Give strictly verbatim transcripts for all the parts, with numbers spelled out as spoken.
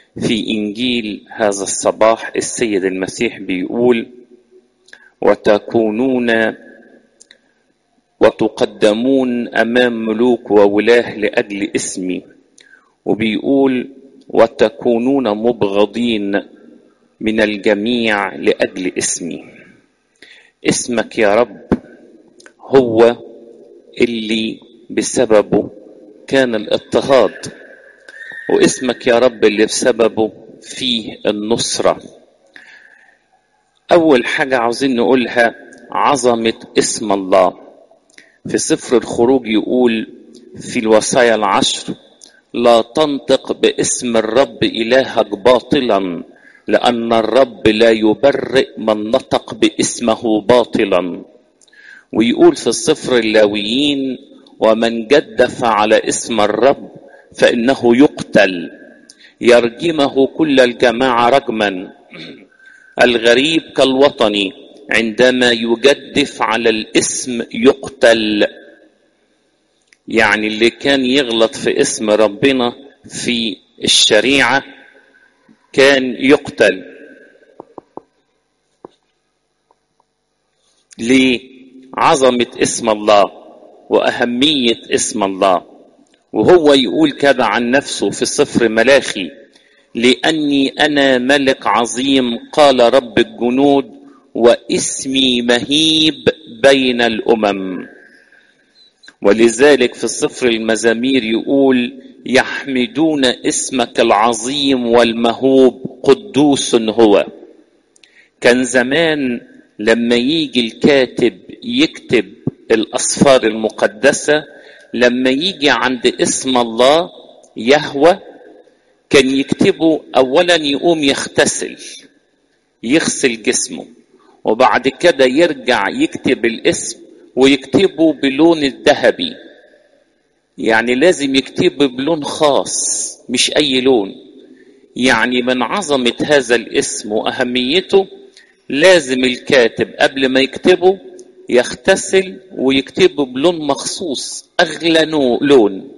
في إنجيل هذا الصباح السيد المسيح بيقول: وتكونون وتقدمون أمام ملوك وولاه لأجل اسمي، وبيقول: وتكونون مبغضين من الجميع لأجل اسمي. اسمك يا رب هو اللي بسببه كان الاضطهاد، واسمك يا رب اللي بسببه فيه النصرة. أول حاجة عاوزين نقولها عظمة اسم الله. في سفر الخروج يقول في الوصايا العشر: لا تنطق باسم الرب إلهك باطلا، لأن الرب لا يبرئ من نطق باسمه باطلا. ويقول في سفر اللاويين: ومن جدف على اسم الرب فإنه يقتل، يرجمه كل الجماعة رجما. الغريب كالوطني عندما يجدف على الاسم يقتل. يعني اللي كان يغلط في اسم ربنا في الشريعة كان يقتل. لعظمة اسم الله وأهمية اسم الله. وهو يقول كذا عن نفسه في سفر ملاخي: لأني أنا ملك عظيم قال رب الجنود، واسمي مهيب بين الأمم. ولذلك في سفر المزامير يقول: يحمدون اسمك العظيم والمهوب، قدوس هو. كان زمان لما يجي الكاتب يكتب الأسفار المقدسة، لما يجي عند اسم الله يهوه كان يكتبه أولا يقوم يغتسل، يغسل جسمه، وبعد كده يرجع يكتب الاسم ويكتبه بلون الذهبي. يعني لازم يكتبه بلون خاص مش أي لون. يعني من عظمة هذا الاسم وأهميته لازم الكاتب قبل ما يكتبه يغتسل ويكتبه بلون مخصوص، أغلى لون.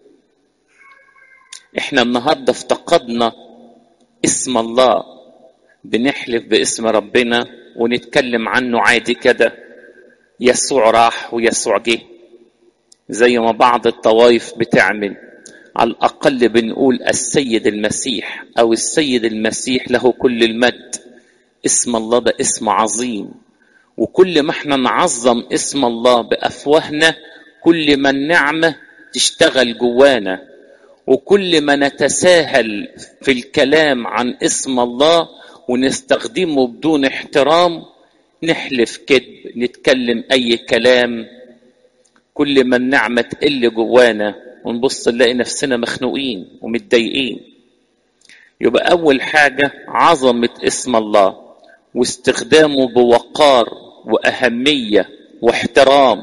احنا النهاردة افتقدنا اسم الله، بنحلف باسم ربنا ونتكلم عنه عادي كده، يسوع راح ويسوع جه، زي ما بعض الطوائف بتعمل. على الأقل بنقول السيد المسيح أو السيد المسيح له كل المجد. اسم الله ده اسم عظيم، وكل ما احنا نعظم اسم الله بأفواهنا كل ما النعمة تشتغل جوانا، وكل ما نتساهل في الكلام عن اسم الله ونستخدمه بدون احترام، نحلف كذب، نتكلم أي كلام، كل ما النعمة تقل جوانا ونبص نلاقي نفسنا مخنوقين ومتضايقين. يبقى أول حاجة عظمة اسم الله واستخدامه بوقار وأهمية واحترام.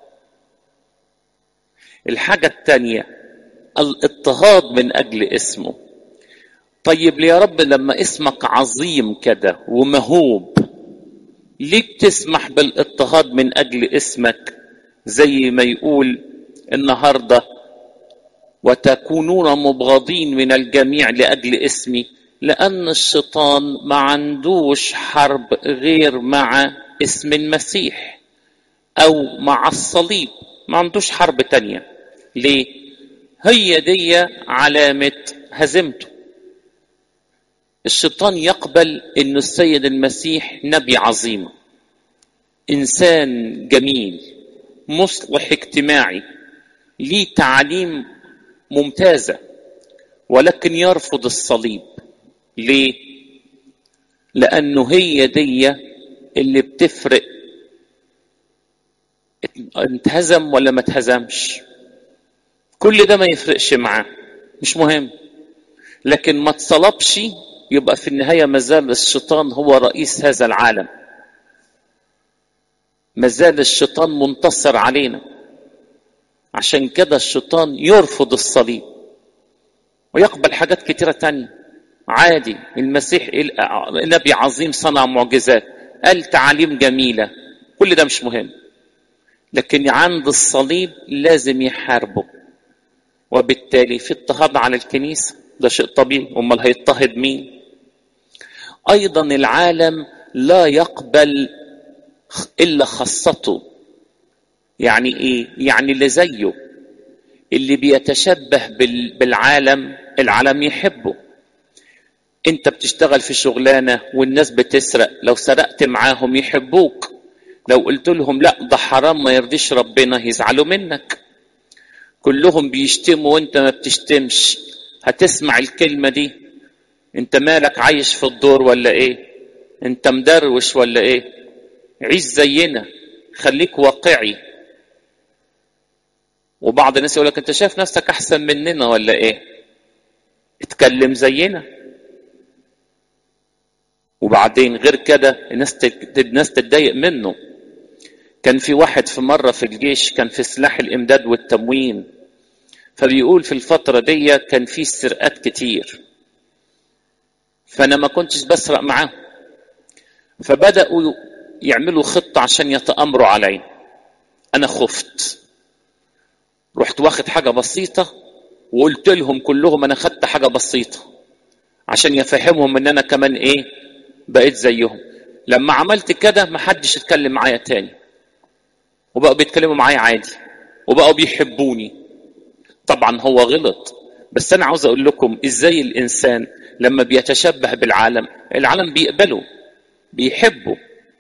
الحاجة الثانية الاضطهاد من أجل اسمه. طيب يا رب لما اسمك عظيم كده ومهوب، ليه بتسمح بالاضطهاد من أجل اسمك؟ زي ما يقول النهاردة: وتكونون مبغضين من الجميع لأجل اسمي. لأن الشيطان ما عندوش حرب غير مع اسم المسيح أو مع الصليب، ما عندوش حرب تانية. ليه؟ هي دي علامة هزيمته. الشيطان يقبل إنه السيد المسيح نبي عظيم، إنسان جميل، مصلح اجتماعي، ليه تعليم ممتازة، ولكن يرفض الصليب. ليه؟ لأنه هي دي اللي بتفرق انتهزم ولا ما تهزمش. كل ده ما يفرقش معاه، مش مهم. لكن ما تصلبش يبقى في النهاية مازال الشيطان هو رئيس هذا العالم، مازال الشيطان منتصر علينا. عشان كده الشيطان يرفض الصليب ويقبل حاجات كتيرة تانية عادي. المسيح نبي عظيم صنع معجزات، قال تعاليم جميلة، كل ده مش مهم. لكن عند الصليب لازم يحاربه، وبالتالي في اضطهاد على الكنيسة، ده شيء طبيعي، امال هيضطهد مين؟ ايضا العالم لا يقبل الا خاصته. يعني ايه؟ يعني اللي زيه، اللي بيتشبه بالعالم العالم يحبه. انت بتشتغل في شغلانه والناس بتسرق، لو سرقت معاهم يحبوك، لو قلت لهم لا ده حرام ما يرضيش ربنا يزعلوا منك. كلهم بيشتموا وانت ما بتشتمش، هتسمع الكلمه دي؟ انت مالك عايش في الدور ولا ايه؟ انت مدروش ولا ايه؟ عيش زينا، خليك واقعي. وبعض الناس يقولك انت شايف نفسك احسن مننا ولا ايه؟ اتكلم زينا. وبعدين غير كده الناس الناس تتضايق منه. كان في واحد في مرة في الجيش كان في سلاح الامداد والتموين، فبيقول في الفترة دي كان في سرقات كتير، فانا ما كنتش بسرق معاهم، فبدأوا يعملوا خطة عشان يتأمروا علي. انا خفت، رحت واخد حاجة بسيطة وقلت لهم كلهم انا خدت حاجة بسيطة عشان يفهمهم ان انا كمان ايه، بقيت زيهم. لما عملت كده ما حدش اتكلم معايا تاني، وبقوا بيتكلموا معايا عادي، وبقوا بيحبوني. طبعا هو غلط، بس انا عاوز اقول لكم ازاي الانسان لما بيتشبه بالعالم العالم بيقبله بيحبه.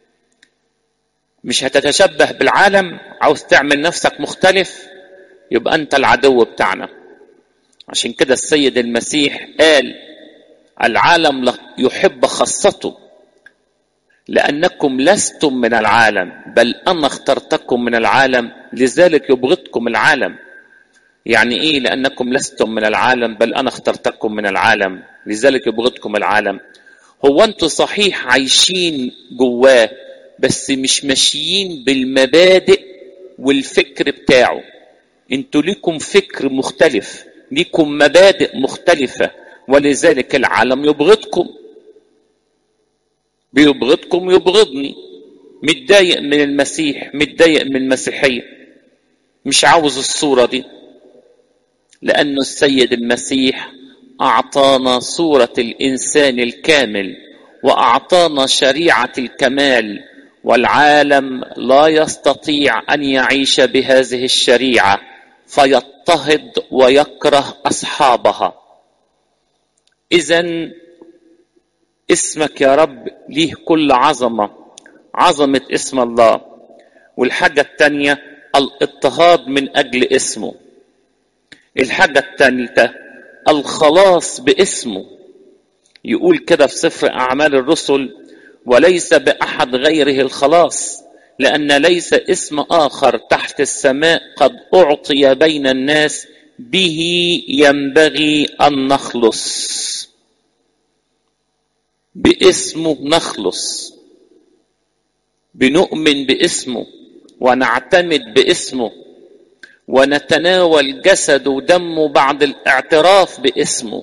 مش هتتشبه بالعالم، عاوز تعمل نفسك مختلف، يبقى انت العدو بتاعنا. عشان كده السيد المسيح قال العالم يحب خاصته، لأنكم لستم من العالم بل أنا اخترتكم من العالم لذلك يبغضكم العالم. يعني إيه لأنكم لستم من العالم بل أنا اخترتكم من العالم لذلك يبغضكم العالم؟ هو أنتوا صحيح عايشين جواه بس مش ماشيين بالمبادئ والفكر بتاعه. انتوا ليكم فكر مختلف، ليكم مبادئ مختلفة، ولذلك العالم يبغضكم. بيبغضكم يبغضني، متضايق من المسيح، متضايق من المسيحية، مش عاوز الصورة دي. لأنه السيد المسيح أعطانا صورة الإنسان الكامل وأعطانا شريعة الكمال، والعالم لا يستطيع أن يعيش بهذه الشريعة فيضطهد ويكره أصحابها. إذن اسمك يا رب ليه كل عظمة، عظمة اسم الله. والحاجة الثانية الاضطهاد من أجل اسمه. الحاجة الثالثة الخلاص باسمه. يقول كده في سفر أعمال الرسل وليس بأحد غيره الخلاص لأن ليس اسم آخر تحت السماء قد أعطي بين الناس به ينبغي أن نخلص. باسمه نخلص، بنؤمن باسمه ونعتمد باسمه ونتناول جسد ودمه بعد الاعتراف باسمه.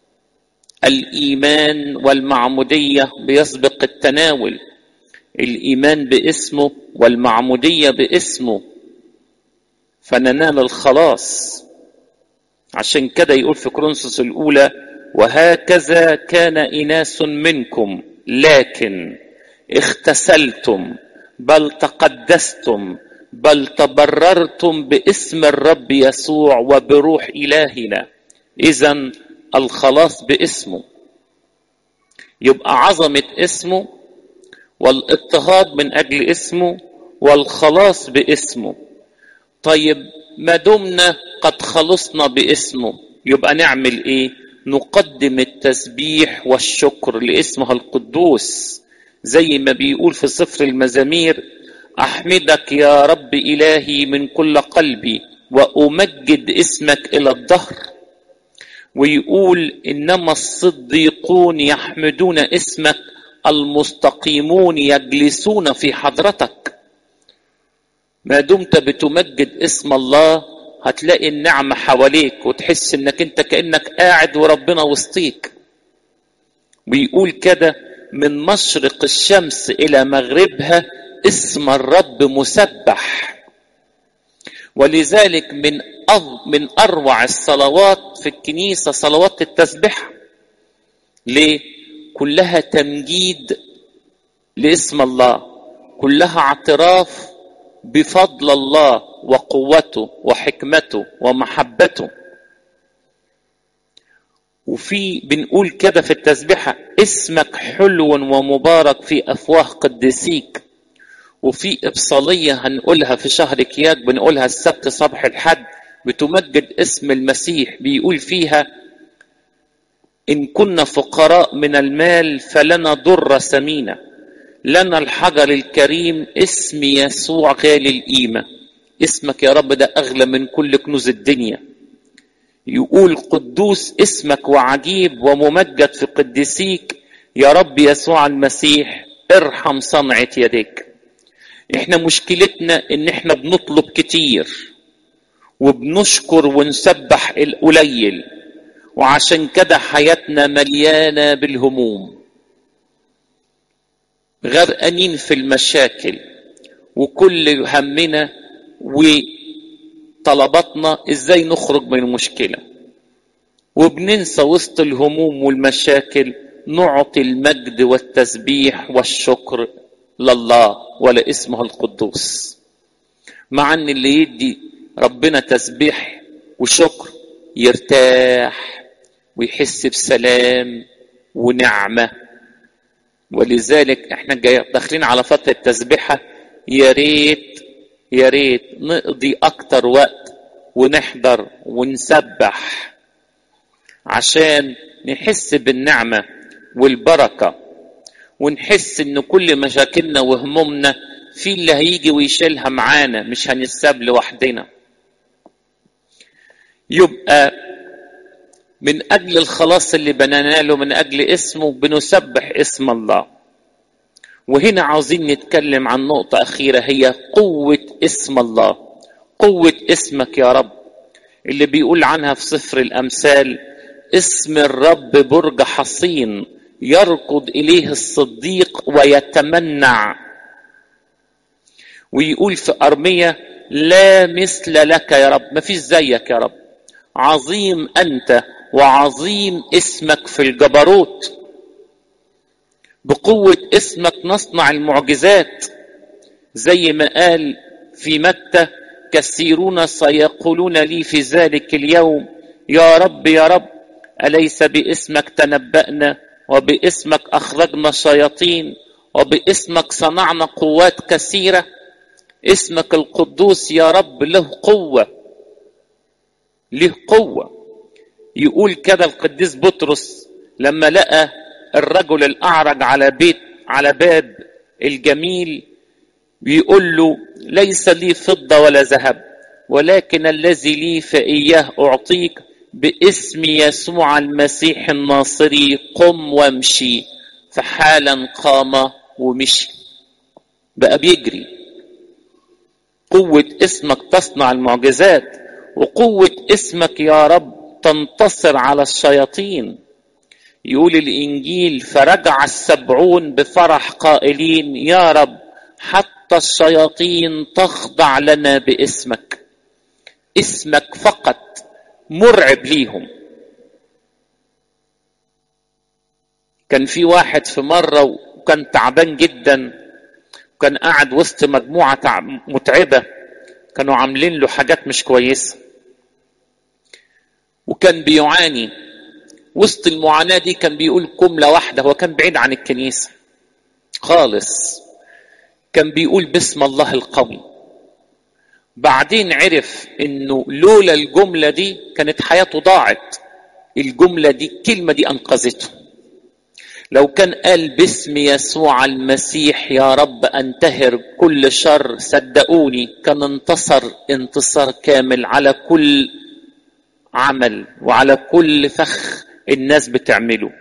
الإيمان والمعمودية بيسبق التناول، الإيمان باسمه والمعمودية باسمه فننال الخلاص. عشان كده يقول في كورنثوس الأولى وهكذا كان إناس منكم لكن اغتسلتم بل تقدستم بل تبررتم باسم الرب يسوع وبروح إلهنا. إذن الخلاص باسمه، يبقى عظمة اسمه والاضطهاد من أجل اسمه والخلاص باسمه. طيب ما دمنا قد خلصنا باسمه يبقى نعمل ايه؟ نقدم التسبيح والشكر لاسمه القدوس، زي ما بيقول في سفر المزامير أحمدك يا رب إلهي من كل قلبي وأمجد اسمك إلى الدهر. ويقول إنما الصديقون يحمدون اسمك المستقيمون يجلسون في حضرتك. ما دمت بتمجد اسم الله هتلاقي النعمة حواليك وتحس انك انت كأنك قاعد وربنا وسطيك. ويقول كده من مشرق الشمس الى مغربها اسم الرب مسبح. ولذلك من من اروع الصلوات في الكنيسة صلوات التسبيح. ليه؟ كلها تمجيد لاسم الله، كلها اعتراف بفضل الله وقوته وحكمته ومحبته. وفي بنقول كده في التسبيحة: اسمك حلو ومبارك في أفواه قديسيك. وفي إبصالية هنقولها في شهر كياك، بنقولها السبت صبح الحد، بتمجد اسم المسيح، بيقول فيها: إن كنا فقراء من المال فلنا ضرة ثمينة، لنا الحجر الكريم اسم يسوع غالي القيمة. اسمك يا رب ده أغلى من كل كنوز الدنيا. يقول: قدوس اسمك وعجيب وممجد في قديسيك يا رب يسوع المسيح، ارحم صنعة يديك. احنا مشكلتنا ان احنا بنطلب كتير وبنشكر ونسبح القليل، وعشان كده حياتنا مليانة بالهموم، غرقانين في المشاكل، وكل همنا وطلباتنا ازاي نخرج من المشكلة، وبننسى وسط الهموم والمشاكل نعطي المجد والتسبيح والشكر لله ولاسمه القدوس. مع ان اللي يدي ربنا تسبيح وشكر يرتاح ويحس بسلام ونعمة. ولذلك احنا داخلين على فترة تسبيحة، يا ريت يا ريت نقضي اكتر وقت ونحضر ونسبح عشان نحس بالنعمة والبركة، ونحس ان كل مشاكلنا وهمومنا في اللي هيجي ويشيلها معانا، مش هنساب لوحدنا. يبقى من اجل الخلاص اللي بنناله من اجل اسمه بنسبح اسم الله. وهنا عاوزين نتكلم عن نقطة اخيرة، هي قوة اسم الله. قوة اسمك يا رب اللي بيقول عنها في سفر الامثال: اسم الرب برج حصين يركض اليه الصديق ويتمنع. ويقول في ارميا: لا مثل لك يا رب، ما فيش زيك يا رب، عظيم انت وعظيم اسمك في الجبروت. بقوة اسمك نصنع المعجزات، زي ما قال في متى: كثيرون سيقولون لي في ذلك اليوم يا رب يا رب أليس باسمك تنبأنا وباسمك أخرجنا الشياطين وباسمك صنعنا قوات كثيرة. اسمك القدوس يا رب له قوة، له قوة. يقول كده القديس بطرس لما لقى الرجل الأعرج على بيت على باب الجميل، بيقول له: ليس لي فضة ولا ذهب، ولكن الذي لي فإياه أعطيك، باسم يسوع المسيح الناصري قم وامشي. فحالا قام ومشي، بقى بيجري. قوة اسمك تصنع المعجزات، وقوة اسمك يا رب تنتصر على الشياطين. يقول الإنجيل: فرجع السبعون بفرح قائلين يا رب حتى الشياطين تخضع لنا باسمك. اسمك فقط مرعب ليهم. كان في واحد في مرة وكان تعبان جدا، وكان قاعد وسط مجموعة متعبة كانوا عاملين له حاجات مش كويسة، وكان بيعاني. وسط المعاناة دي كان بيقول جملة واحدة، هو كان بعيد عن الكنيسة خالص، كان بيقول باسم الله القوي. بعدين عرف انه لولا الجملة دي كانت حياته ضاعت. الجملة دي الكلمة دي انقذته. لو كان قال باسم يسوع المسيح يا رب انتهر كل شر، صدقوني كان انتصر انتصار كامل على كل عمل وعلى كل فخ الناس بتعمله.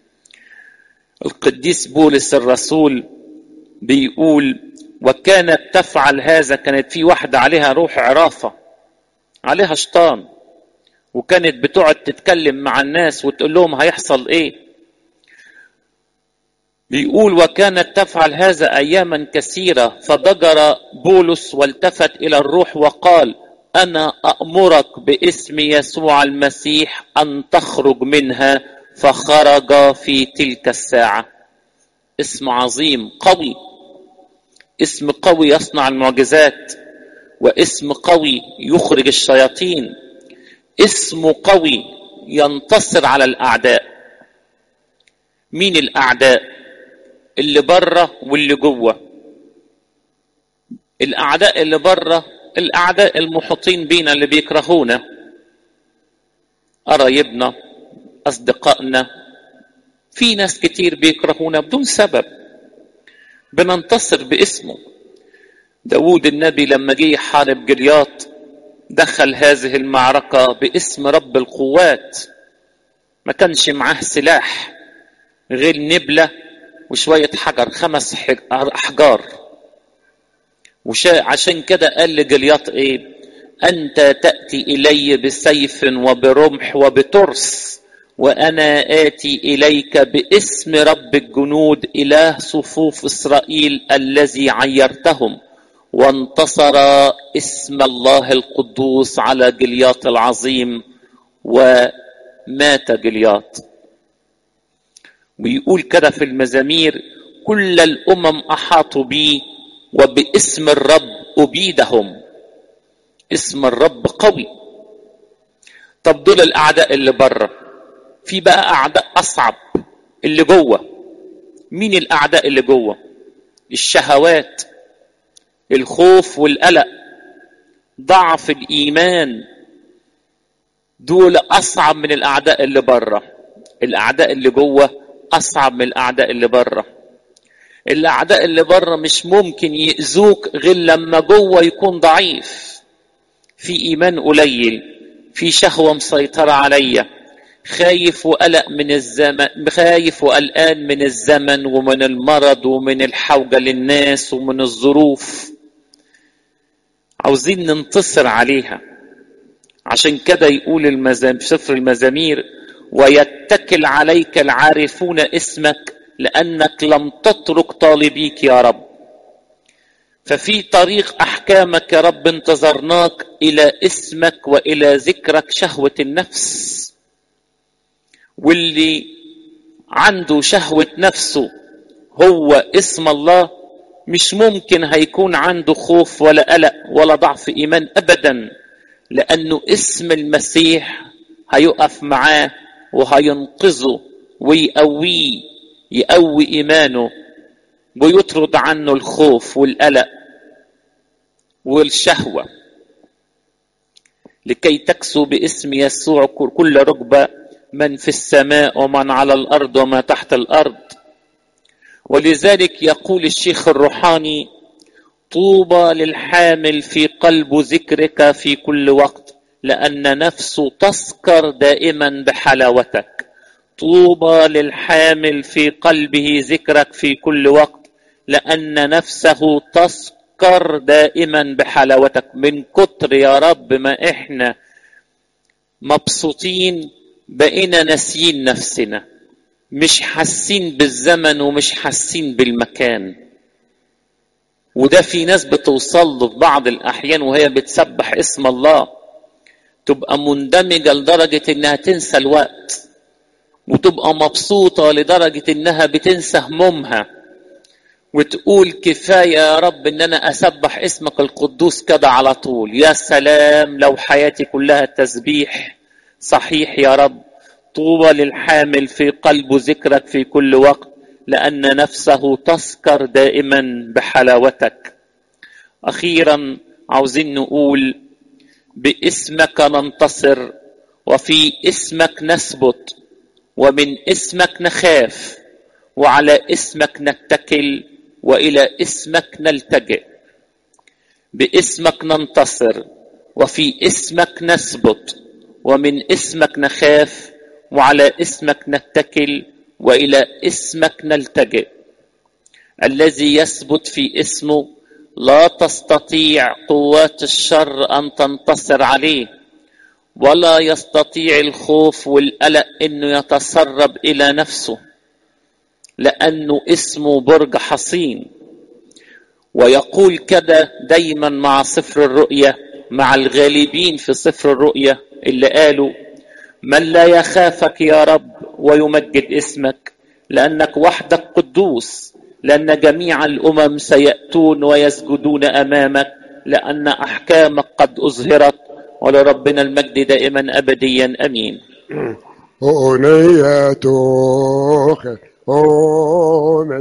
القديس بولس الرسول بيقول: وكانت تفعل هذا. كانت في واحدة عليها روح عرافة، عليها شيطان، وكانت بتقعد تتكلم مع الناس وتقول لهم هيحصل ايه. بيقول: وكانت تفعل هذا اياما كثيرة، فضجر بولس والتفت الى الروح وقال: أنا أأمرك باسم يسوع المسيح أن تخرج منها. فخرج في تلك الساعة. اسم عظيم قوي، اسم قوي يصنع المعجزات، واسم قوي يخرج الشياطين، اسم قوي ينتصر على الأعداء. مين الأعداء؟ اللي بره واللي جوه. الأعداء اللي بره الأعداء المحيطين بينا اللي بيكرهونا، قرايبنا، أصدقائنا. في ناس كتير بيكرهونا بدون سبب، بننتصر باسمه. داود النبي لما جه يحارب جلياط دخل هذه المعركة باسم رب القوات. ما كانش معاه سلاح غير نبلة وشوية حجر، خمس أحجار. وعشان كده قال لجلياط ايه؟ أنت تأتي إلي بسيف وبرمح وبترس، وأنا آتي إليك باسم رب الجنود إله صفوف إسرائيل الذي عيرتهم. وانتصر اسم الله القدوس على جلياط العظيم، ومات جلياط. ويقول كده في المزامير: كل الأمم أحاطوا بي وباسم الرب أبيدهم. اسم الرب قوي. طب دول الأعداء اللي بره، في بقى أعداء أصعب اللي جوه. مين الأعداء اللي جوه؟ الشهوات، الخوف والقلق، ضعف الإيمان. دول أصعب من الأعداء اللي بره. الأعداء اللي جوه أصعب من الأعداء اللي بره. الأعداء اللي بره مش ممكن يأذوك غير لما جوه يكون ضعيف، في إيمان قليل، في شهوة مسيطرة عليا، خايف وقلق من الزمن، خايف وقلقان من الزمن ومن المرض ومن الحوجة للناس ومن الظروف. عاوزين ننتصر عليها. عشان كده يقول المزامير في سفر المزامير: ويتكل عليك العارفون اسمك لأنك لم تترك طالبيك يا رب. ففي طريق أحكامك يا رب انتظرناك، إلى اسمك وإلى ذكرك شهوة النفس. واللي عنده شهوة نفسه هو اسم الله مش ممكن هيكون عنده خوف ولا قلق ولا ضعف إيمان أبدا، لأنه اسم المسيح هيقف معاه وهينقذه ويقويه، يقوي إيمانه ويطرد عنه الخوف والقلق والشهوة. لكي تكسو باسم يسوع كل ركبة، من في السماء ومن على الأرض وما تحت الأرض. ولذلك يقول الشيخ الروحاني: طوبى للحامل في قلب ذكرك في كل وقت، لأن نفسه تسكر دائما بحلاوتك. طوبى للحامل في قلبه ذكرك في كل وقت، لأن نفسه تسكر دائما بحلاوتك. من كتر يا رب ما احنا مبسوطين بقينا ناسيين نفسنا، مش حاسين بالزمن ومش حاسين بالمكان. وده في ناس بتوصل له في بعض الأحيان وهي بتسبح اسم الله تبقى مندمجة لدرجة انها تنسى الوقت، وتبقى مبسوطة لدرجة انها بتنسى همومها، وتقول كفاية يا رب ان انا اسبح اسمك القدوس كده على طول. يا سلام لو حياتي كلها تسبيح صحيح يا رب. طوبى للحامل في قلب ذكرك في كل وقت، لأن نفسه تسكر دائما بحلاوتك. أخيرا عاوزين نقول: باسمك ننتصر، وفي اسمك نثبت، ومن اسمك نخاف، وعلى اسمك نتكل، وإلى اسمك نلتجئ. باسمك ننتصر، وفي اسمك نثبت، ومن اسمك نخاف، وعلى اسمك نتكل، وإلى اسمك نلتجئ. الذي يثبت في اسمه لا تستطيع قوات الشر أن تنتصر عليه، ولا يستطيع الخوف والقلق أنه يتسرب إلى نفسه، لأنه اسمه برج حصين. ويقول كده دايما مع سفر الرؤيا: مع الغالبين في سفر الرؤيا اللي قالوا من لا يخافك يا رب ويمجد اسمك لأنك وحدك قدوس، لأن جميع الأمم سيأتون ويسجدون أمامك لأن أحكامك قد أظهرت، ولربنا المجد دائما أبديا أمين. أغنية